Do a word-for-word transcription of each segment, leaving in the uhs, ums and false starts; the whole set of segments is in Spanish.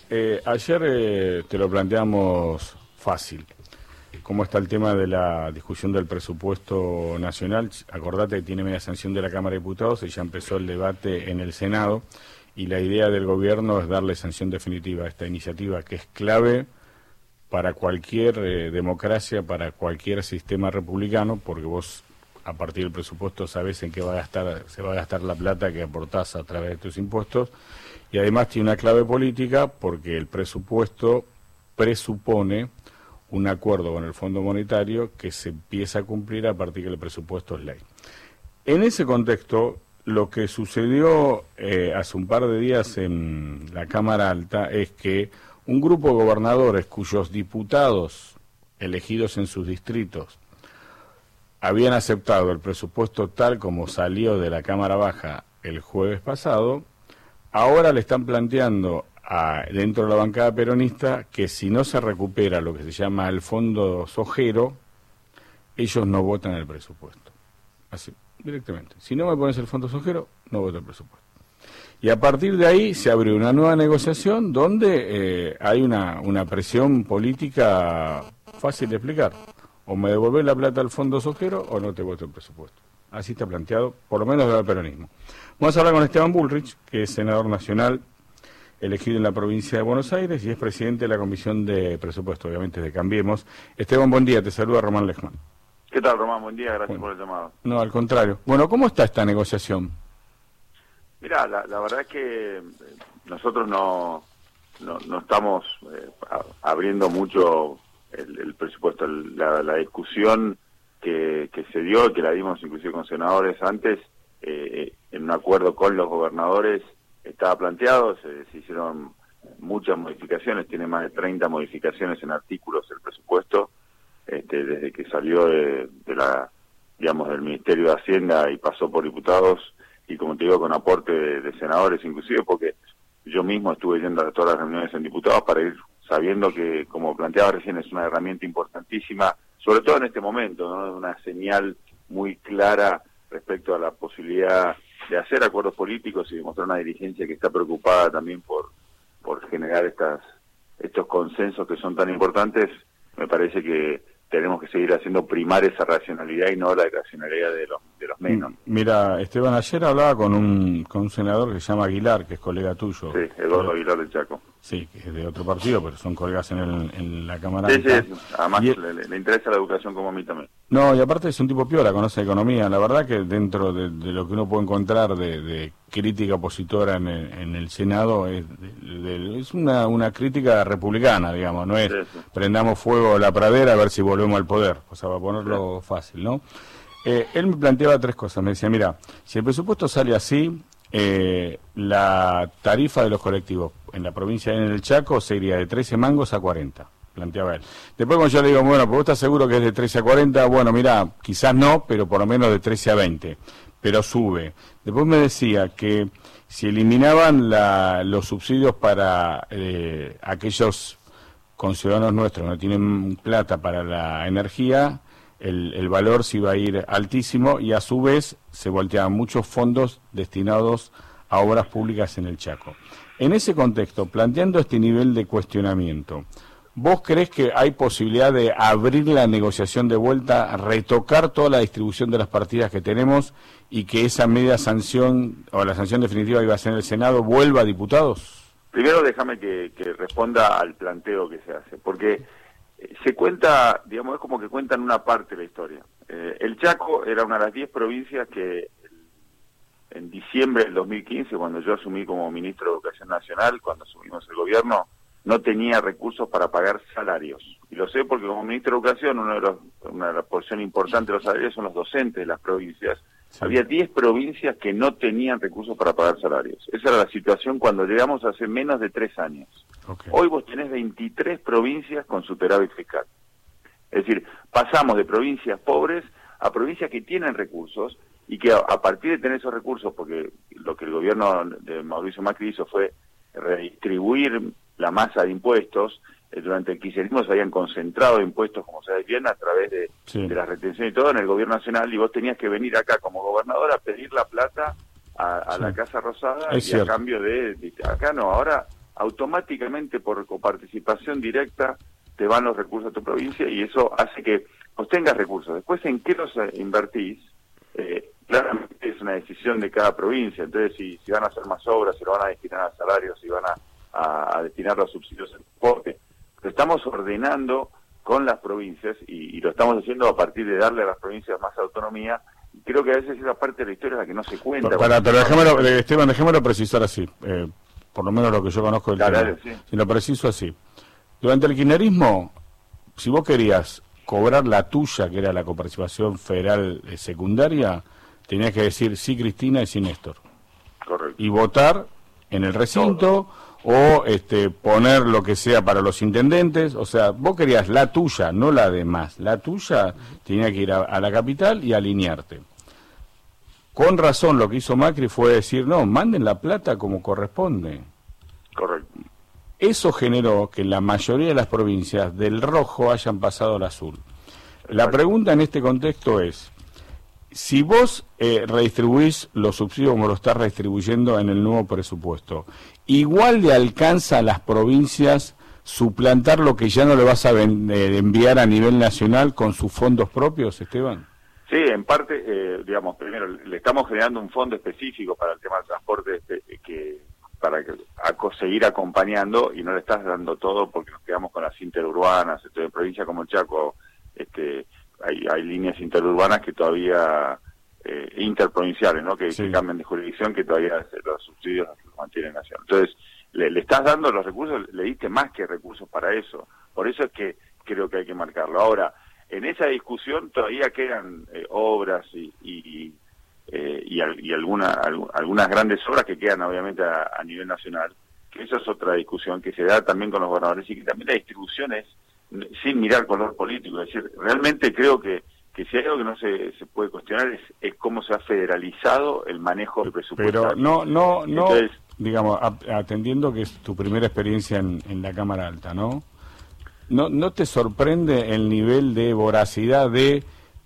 Eh, ayer eh, te lo planteamos fácil. ¿Cómo está el tema de la discusión del presupuesto nacional? Acordate que tiene media sanción de la Cámara de Diputados y ya empezó el debate en el Senado, y la idea del gobierno es darle sanción definitiva a esta iniciativa, que es clave para cualquier eh, democracia, para cualquier sistema republicano, porque vos a partir del presupuesto sabés en qué va a gastar, se va a gastar la plata que aportás a través de tus impuestos, y además tiene una clave política porque el presupuesto presupone un acuerdo con el Fondo Monetario que se empieza a cumplir a partir del presupuesto es ley. En ese contexto, lo que sucedió eh, hace un par de días en la Cámara Alta es que un grupo de gobernadores cuyos diputados elegidos en sus distritos habían aceptado el presupuesto tal como salió de la Cámara Baja el jueves pasado, ahora le están planteando a, dentro de la bancada peronista que si no se recupera lo que se llama el fondo sojero, ellos no votan el presupuesto. Así, directamente. Si no me pones el fondo sojero, no voto el presupuesto. Y a partir de ahí se abre una nueva negociación donde eh, hay una, una presión política fácil de explicar. O me devolvés la plata al fondo sojero o no te voto el presupuesto. Así está planteado, por lo menos del peronismo. Vamos a hablar con Esteban Bullrich, que es senador nacional elegido en la provincia de Buenos Aires y es presidente de la Comisión de Presupuesto, obviamente, de Cambiemos. Esteban, buen día, te saluda Román Lechman. ¿Qué tal, Román? Buen día, gracias bueno, por el llamado. No, al contrario. Bueno, ¿cómo está esta negociación? Mira, la, la verdad es que nosotros no, no, no estamos eh, abriendo mucho el, el presupuesto. El, la, la discusión que, que se dio, que la dimos inclusive con senadores antes, eh, en un acuerdo con los gobernadores, estaba planteado, se, se hicieron muchas modificaciones, tiene más de treinta modificaciones en artículos el presupuesto, este, desde que salió de, de la, digamos, del Ministerio de Hacienda y pasó por diputados, y como te digo, con aporte de, de senadores inclusive, porque yo mismo estuve yendo a todas las reuniones en diputados para ir sabiendo que, como planteaba recién, es una herramienta importantísima, sobre todo en este momento, ¿no? Una señal muy clara respecto a la posibilidad de hacer acuerdos políticos y demostrar una dirigencia que está preocupada también por, por generar estas estos consensos que son tan importantes. Me parece que tenemos que seguir haciendo primar esa racionalidad y no la irracionalidad de los de los menos. Mira, Esteban, ayer hablaba con un con un senador que se llama Aguilar, que es colega tuyo. Sí, Eduardo Aguilar del Chaco. Sí, que es de otro partido, pero son colegas en, el, en la Cámara. Sí, sí, además él... le, le interesa la educación como a mí también. No, y aparte es un tipo piola, conoce economía. La verdad que dentro de, de lo que uno puede encontrar de, de crítica opositora en el, en el Senado, es, de, de, es una, una crítica republicana, digamos, no es sí, sí. prendamos fuego a la pradera a ver si volvemos al poder, o sea, para ponerlo sí. fácil, ¿no? Eh, él me planteaba tres cosas, me decía, mira, si el presupuesto sale así, eh, la tarifa de los colectivos en la provincia de en el Chaco se iría de trece mangos a cuarenta, planteaba él. Después cuando yo le digo, bueno, pues vos estás seguro que es de trece a cuarenta, bueno, mira, quizás no, pero por lo menos de trece a veinte, pero sube. Después me decía que si eliminaban la, los subsidios para eh, aquellos conciudadanos nuestros que no tienen plata para la energía, El, el valor se iba a ir altísimo y a su vez se volteaban muchos fondos destinados a obras públicas en el Chaco. En ese contexto, planteando este nivel de cuestionamiento, ¿vos creés que hay posibilidad de abrir la negociación de vuelta, retocar toda la distribución de las partidas que tenemos y que esa media sanción o la sanción definitiva iba a ser en el Senado vuelva a diputados? Primero déjame que, que responda al planteo que se hace, porque se cuenta, digamos, es como que cuentan una parte de la historia. Eh, el Chaco era una de las diez provincias que en diciembre del dos mil quince, cuando yo asumí como ministro de Educación Nacional, cuando asumimos el gobierno, no tenía recursos para pagar salarios. Y lo sé porque como ministro de Educación, uno de los, una de las porciones importantes de los salarios son los docentes de las provincias. Sí. Había diez provincias que no tenían recursos para pagar salarios. Esa era la situación cuando llegamos hace menos de tres años. Okay. Hoy vos tenés veintitrés provincias con superávit fiscal. Es decir, pasamos de provincias pobres a provincias que tienen recursos y que a, a partir de tener esos recursos, porque lo que el gobierno de Mauricio Macri hizo fue redistribuir la masa de impuestos. Eh, durante el kirchnerismo se habían concentrado impuestos, como sabes bien, a través de, sí. de la retención y todo en el gobierno nacional, y vos tenías que venir acá como gobernador a pedir la plata a, a sí. la Casa Rosada, es y cierto. a cambio de, de... Acá no, ahora automáticamente por coparticipación directa te van los recursos a tu provincia y eso hace que obtengas recursos. Después, ¿en qué los invertís? Eh, claramente es una decisión de cada provincia. Entonces, si, si van a hacer más obras, si lo van a destinar a salarios, si van a, a, a destinar los subsidios al transporte. Lo estamos ordenando con las provincias y, y lo estamos haciendo a partir de darle a las provincias más autonomía. Creo que a veces esa parte de la historia es la que no se cuenta. Pero, para, pero dejémoslo, Esteban, dejémoslo precisar así, eh, por lo menos lo que yo conozco del dale, tema. dale, sí. Si lo preciso así. Durante el kirchnerismo, si vos querías cobrar la tuya, que era la coparticipación federal eh, secundaria, tenías que decir sí Cristina y sí Néstor. Correcto. Y votar en el recinto Todo. o este, poner lo que sea para los intendentes. O sea, vos querías la tuya, no la de más. La tuya tenía que ir a, a la capital y alinearte. Con razón lo que hizo Macri fue decir, no, manden la plata como corresponde. Correcto. Eso generó que la mayoría de las provincias del rojo hayan pasado al azul. La pregunta en este contexto es, si vos eh, redistribuís los subsidios como lo estás redistribuyendo en el nuevo presupuesto, ¿igual le alcanza a las provincias suplantar lo que ya no le vas a ven, eh, enviar a nivel nacional con sus fondos propios, Esteban? Sí, en parte, eh, digamos, primero, le estamos generando un fondo específico para el tema del transporte eh, que para que, a, seguir acompañando y no le estás dando todo porque nos quedamos con las interurbanas. Este, en provincia como el Chaco este, hay, hay líneas interurbanas que todavía, eh, interprovinciales, ¿no? Que, sí. que cambian de jurisdicción, que todavía los subsidios los mantienen nacional. Entonces, le, le estás dando los recursos, le diste más que recursos para eso. Por eso es que creo que hay que marcarlo. Ahora, en esa discusión todavía quedan eh, obras y... y Eh, y, y alguna, alg algunas grandes obras que quedan obviamente a, a nivel nacional, que eso es otra discusión que se da también con los gobernadores y que también la distribución es sin mirar color político. Es decir, realmente creo que, que si hay algo que no se, se puede cuestionar es, es cómo se ha federalizado el manejo del presupuesto. Pero no, no, no, Entonces, digamos, atendiendo que es tu primera experiencia en, en la Cámara Alta, ¿no? ¿No, no te sorprende el nivel de voracidad de...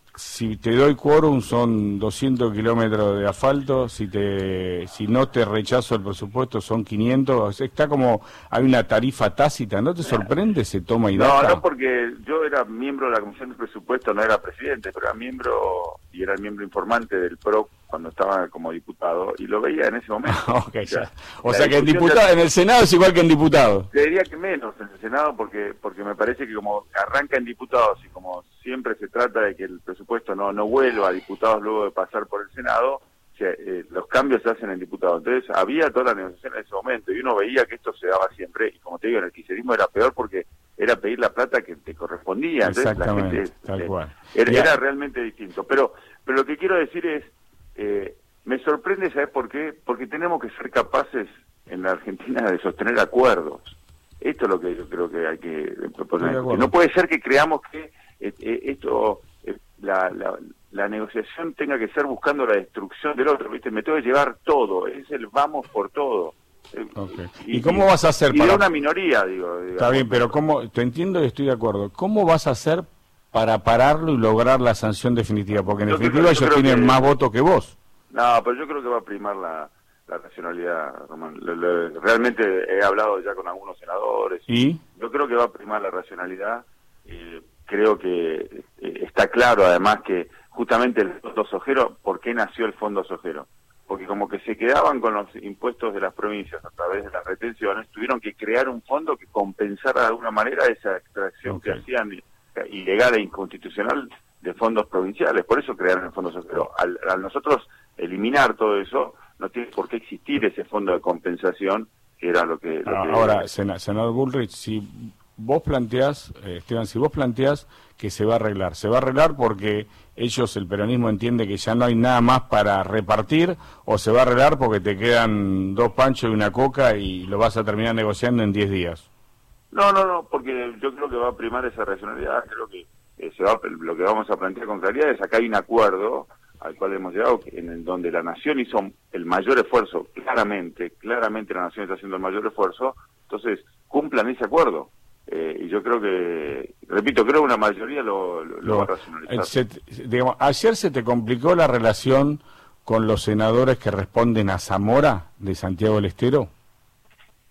Si te doy quórum son doscientos kilómetros de asfalto, si te si no te rechazo el presupuesto son quinientos, está como, hay una tarifa tácita, ¿no te sorprende ese toma y daca? No, no, porque yo era miembro de la Comisión de Presupuesto, no era presidente, pero era miembro, y era el miembro informante del P R O cuando estaba como diputado, y lo veía en ese momento. Okay, o sea, o sea que en diputado, de... en el Senado es igual que en diputado. Te diría que menos en el Senado, porque porque me parece que como arranca en diputados y como siempre se trata de que el presupuesto no no vuelva a diputados luego de pasar por el Senado, o sea, eh, los cambios se hacen en diputados. Entonces había toda la negociación en ese momento y uno veía que esto se daba siempre, y como te digo, en el kirchnerismo era peor porque era pedir la plata que te correspondía. Entonces, exactamente, la gente, tal eh, cual. Era, era realmente distinto. Pero pero lo que quiero decir es, eh, me sorprende, ¿sabes por qué? Porque tenemos que ser capaces en la Argentina de sostener acuerdos. Esto es lo que yo creo que hay que proponer. No puede ser que creamos que eh, eh, esto, eh, la, la, la negociación tenga que ser buscando la destrucción del otro, ¿viste? Me tengo que llevar todo, es el vamos por todo. Okay. ¿Y, ¿Y cómo vas a hacer y para...? de una minoría, digo. Digamos. Está bien, pero ¿cómo? Te entiendo y estoy de acuerdo. ¿Cómo vas a hacer para pararlo y lograr la sanción definitiva? Porque en yo definitiva creo, ellos tienen que... más votos que vos. No, pero yo creo que va a primar la, la racionalidad, Román. Le, le, realmente he hablado ya con algunos senadores. ¿Y? Yo creo que va a primar la racionalidad. Eh, creo que eh, está claro, además, que justamente el Fondo Sojero, ¿por qué nació el Fondo Sojero? Porque como que se quedaban con los impuestos de las provincias a través de las retenciones, tuvieron que crear un fondo que compensara de alguna manera esa extracción okay. que hacían ilegal e inconstitucional de fondos provinciales. Por eso crearon el Fondo Sojero. Al, al nosotros eliminar todo eso, no tiene por qué existir ese fondo de compensación, que era lo que... Lo ah, que ahora, sen senador Bullrich, si vos planteás, eh, Esteban, si vos planteás que se va a arreglar, se va a arreglar porque ellos, el peronismo, entiende que ya no hay nada más para repartir, o se va a arreglar porque te quedan dos panchos y una coca y lo vas a terminar negociando en diez días. No, no, no, porque yo creo que va a primar esa racionalidad. Creo que eh, se va, lo que vamos a plantear con claridad es acá hay un acuerdo al cual hemos llegado, en el, donde la nación hizo el mayor esfuerzo, claramente, claramente la nación está haciendo el mayor esfuerzo, entonces cumplan ese acuerdo. Eh, y yo creo que, repito, creo que una mayoría lo, lo, lo, lo va a racionalizar. Se, digamos, ayer se te complicó la relación con los senadores que responden a Zamora de Santiago del Estero.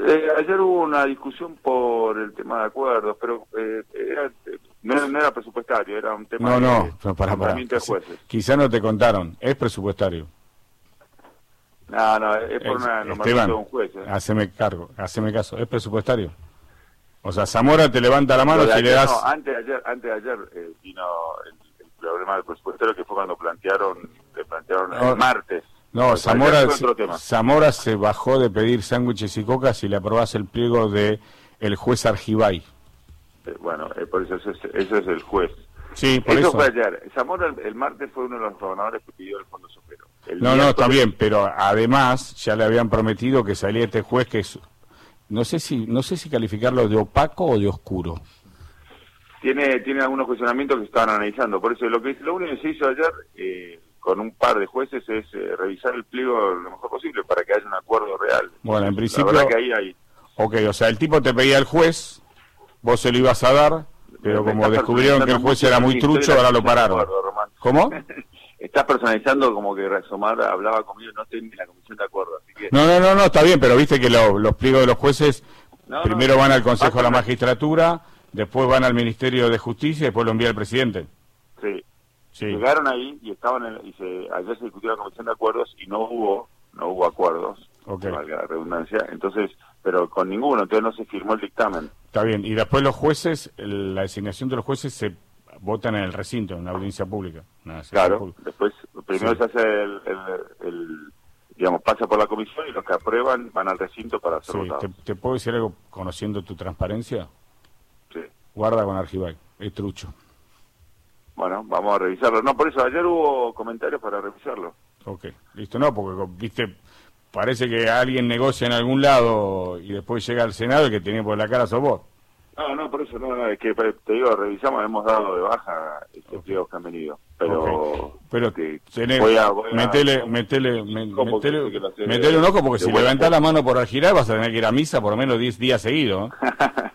Eh, ayer hubo una discusión por el tema de acuerdos, pero eh, era, no, no era presupuestario, era un tema no, no, de, no, para, para. de jueces. Quizá no te contaron, es presupuestario. No, no, es por Es, una Esteban, de un juez. ¿eh? haceme cargo, haceme caso, es presupuestario. O sea, Zamora te levanta la mano si ayer, le das... No, antes de ayer, antes de ayer eh, vino el, el problema del presupuestario, que fue cuando plantearon, le plantearon no, el martes. No, Zamora, Zamora se bajó de pedir sándwiches y cocas y le aprobás el pliego de el juez Argibay. Eh, bueno, eh, por eso ese es, ese es el juez. Sí, por eso. eso fue ayer. Zamora el, el martes fue uno de los gobernadores que pidió el Fondo Sopero. El no, no, está bien, pero además ya le habían prometido que salía este juez que es, no sé si, no sé si calificarlo de opaco o de oscuro. Tiene, tiene algunos cuestionamientos que estaban analizando, por eso lo que lo único que se hizo ayer eh, con un par de jueces es eh, revisar el pliego lo mejor posible para que haya un acuerdo real. Bueno, en principio, la verdad que ahí hay. Ok, o sea, el tipo te pedía el juez, vos se lo ibas a dar, pero me como descubrieron que el juez era muy trucho, ahora lo pararon. Acuerdo, ¿cómo? Estás personalizando como que Razomar hablaba conmigo, no estoy en la comisión de acuerdo. Así que... No, no, no, no, está bien, pero viste que lo, los pliegos de los jueces no, primero no, van al Consejo de la Magistratura, después van al Ministerio de Justicia y después lo envía el presidente. Sí. sí. Llegaron ahí y estaban en, y se, ayer se discutió la comisión de acuerdos y no hubo no hubo acuerdos, okay. valga la redundancia, entonces, pero con ninguno, entonces no se firmó el dictamen. Está bien, y después los jueces, la designación de los jueces se votan en el recinto, en una audiencia pública. Una claro, pública. Después primero sí. se hace el, el, el, digamos, pasa por la comisión y los que aprueban van al recinto para ser sí, votados. ¿te, ¿Te puedo decir algo conociendo tu transparencia? Sí. Guarda con Argibay, es trucho. Bueno, vamos a revisarlo. No, por eso, ayer hubo comentarios para revisarlo. Ok, listo, no, porque, viste, parece que alguien negocia en algún lado y después llega al Senado y que tiene por la cara sos vos. No, no, por eso no, no, es que te digo, revisamos, hemos dado de baja estos pliegos okay. que han venido, pero... Okay. Pero que tenés, voy a, voy a, metele, metele, metele, metele un ojo, porque si levantás la mano por Argibay vas a tener que ir a misa por lo menos diez días seguidos, ¿eh?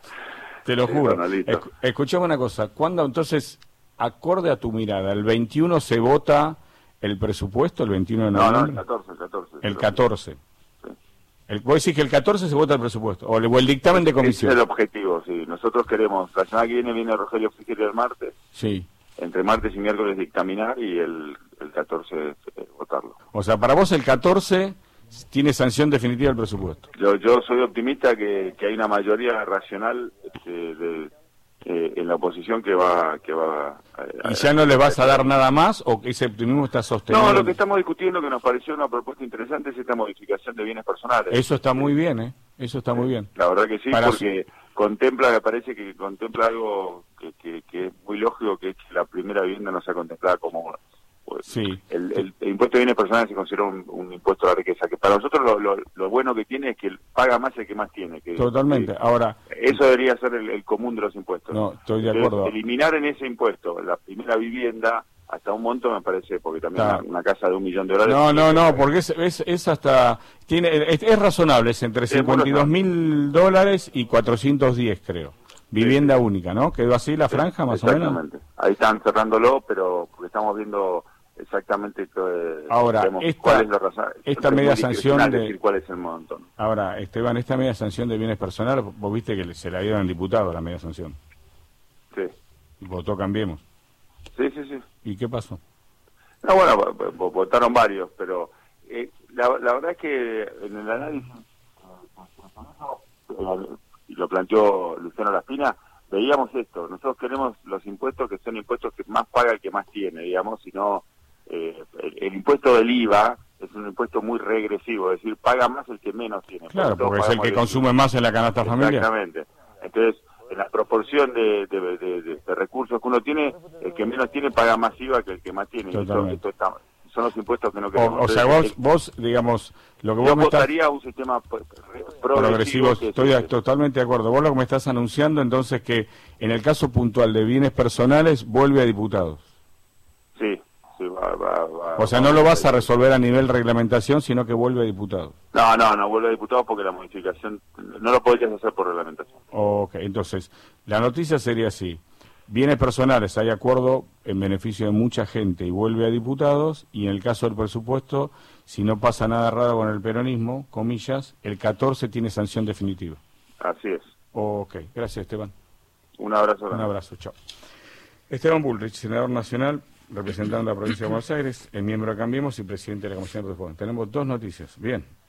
Te lo sí, juro. Bueno, Esc escuchame una cosa, ¿cuándo entonces, acorde a tu mirada, el veintiuno se vota el presupuesto, el veintiuno de noviembre? No, no, el catorce, el catorce. El catorce. El, vos decís que el catorce se vota el presupuesto, o el, o el dictamen de comisión. Ese es el objetivo, sí. Nosotros queremos, la semana que viene viene Rogelio Frigerio el martes. Sí. Entre martes y miércoles dictaminar y el, el catorce eh, votarlo. O sea, para vos el catorce tiene sanción definitiva el presupuesto. Yo, yo soy optimista que, que hay una mayoría racional este, de, eh, en la oposición que va... que va a, ¿Y ya no le vas a dar nada más o que ese optimismo está sostenido? No, lo que estamos discutiendo, que nos pareció una propuesta interesante, es esta modificación de bienes personales. Eso está muy bien, ¿eh? Eso está muy bien. La verdad que sí, Para porque su... contempla, me parece que contempla algo que, que, que es muy lógico, que es que la primera vivienda no sea contemplada como... Pues, sí. el, el, el impuesto de bienes personales se considera un, un impuesto a la riqueza, que para nosotros lo, lo, lo bueno que tiene es que paga más el que más tiene. Que, Totalmente. Que, Ahora, eso debería ser el, el común de los impuestos. No, estoy de Entonces, acuerdo. Eliminar en ese impuesto la primera vivienda hasta un monto me parece, porque también una, una casa de un millón de dólares... No, no, no, porque es, es, es hasta... tiene es, es razonable, es entre cincuenta y dos mil dólares y cuatrocientos diez, creo. Vivienda sí, sí. única, ¿no? ¿Quedó así la franja, sí, más o menos? Exactamente. Ahí están cerrándolo, pero porque estamos viendo... exactamente eh, ahora digamos, esta, cuál es la razón. esta media sanción de decir cuál es el montón. Ahora Esteban, esta media sanción de bienes personales, vos viste que se la dieron al diputado la media sanción. Sí. Votó Cambiemos. Sí, sí, sí. ¿Y qué pasó? No, bueno, votaron varios, pero eh, la, la verdad es que en el análisis y lo planteó Luciano Laspina, veíamos esto, nosotros queremos los impuestos que son impuestos que más paga el que más tiene, digamos, sino eh, el, el impuesto del I V A es un impuesto muy regresivo, es decir, paga más el que menos tiene. Claro, porque es el que consume más en la canasta familiar. Exactamente. Entonces, en la proporción de, de, de, de, de recursos que uno tiene, el que menos tiene paga más I V A que el que más tiene. Totalmente. Esto, esto está, son los impuestos que no queremos. O, o sea, vos, vos, digamos, lo que vos yo me votaría estás... un sistema progresivo. progresivo estoy es, totalmente de acuerdo. Vos lo que me estás anunciando, entonces, que en el caso puntual de bienes personales, vuelve a diputados. Sí, sí, va, va, va. O sea, no lo vas a resolver a nivel reglamentación, sino que vuelve a diputados. No, no, no vuelve a diputados porque la modificación no lo podrías hacer por reglamentación. Ok, entonces, la noticia sería así. Bienes personales, hay acuerdo en beneficio de mucha gente y vuelve a diputados, y en el caso del presupuesto si no pasa nada raro con el peronismo, comillas, el catorce tiene sanción definitiva. Así es. Ok, gracias Esteban. Un abrazo. Un abrazo, chao. Esteban Bullrich, senador nacional, representando a la provincia de Buenos Aires, el miembro de Cambiemos y presidente de la Comisión de Respuesta. Tenemos dos noticias. Bien.